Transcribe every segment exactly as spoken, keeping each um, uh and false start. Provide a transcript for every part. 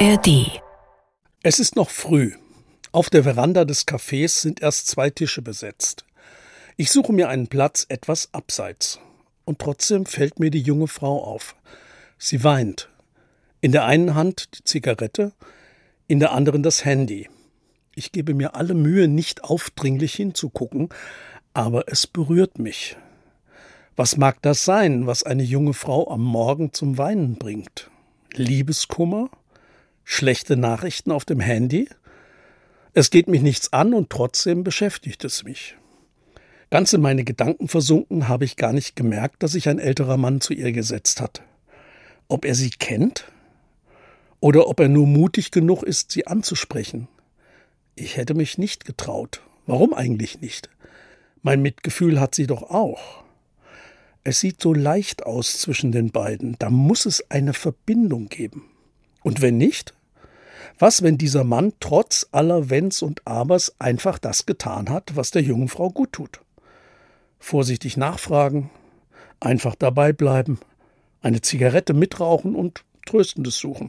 A R D. Es ist noch früh. Auf der Veranda des Cafés sind erst zwei Tische besetzt. Ich suche mir einen Platz etwas abseits. Und trotzdem fällt mir die junge Frau auf. Sie weint. In der einen Hand die Zigarette, in der anderen das Handy. Ich gebe mir alle Mühe, nicht aufdringlich hinzugucken, aber es berührt mich. Was mag das sein, was eine junge Frau am Morgen zum Weinen bringt? Liebeskummer? Schlechte Nachrichten auf dem Handy? Es geht mich nichts an und trotzdem beschäftigt es mich. Ganz in meine Gedanken versunken, habe ich gar nicht gemerkt, dass sich ein älterer Mann zu ihr gesetzt hat. Ob er sie kennt? Oder ob er nur mutig genug ist, sie anzusprechen? Ich hätte mich nicht getraut. Warum eigentlich nicht? Mein Mitgefühl hat sie doch auch. Es sieht so leicht aus zwischen den beiden. Da muss es eine Verbindung geben. Und wenn nicht? Was, wenn dieser Mann trotz aller Wenns und Abers einfach das getan hat, was der jungen Frau gut tut? Vorsichtig nachfragen, einfach dabei bleiben, eine Zigarette mitrauchen und Tröstendes suchen.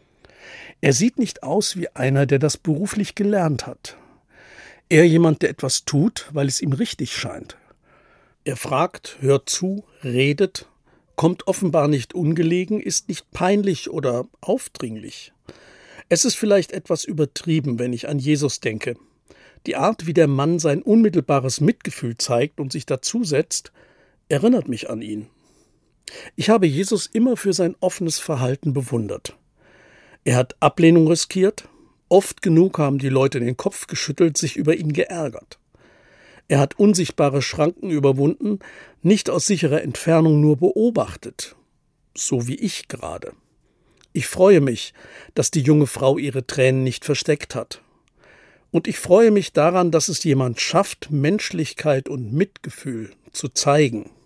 Er sieht nicht aus wie einer, der das beruflich gelernt hat. Eher jemand, der etwas tut, weil es ihm richtig scheint. Er fragt, hört zu, redet, kommt offenbar nicht ungelegen, ist nicht peinlich oder aufdringlich. Es ist vielleicht etwas übertrieben, wenn ich an Jesus denke. Die Art, wie der Mann sein unmittelbares Mitgefühl zeigt und sich dazusetzt, erinnert mich an ihn. Ich habe Jesus immer für sein offenes Verhalten bewundert. Er hat Ablehnung riskiert, oft genug haben die Leute den Kopf geschüttelt, sich über ihn geärgert. Er hat unsichtbare Schranken überwunden, nicht aus sicherer Entfernung nur beobachtet, so wie ich gerade. Ich freue mich, dass die junge Frau ihre Tränen nicht versteckt hat. Und ich freue mich daran, dass es jemand schafft, Menschlichkeit und Mitgefühl zu zeigen.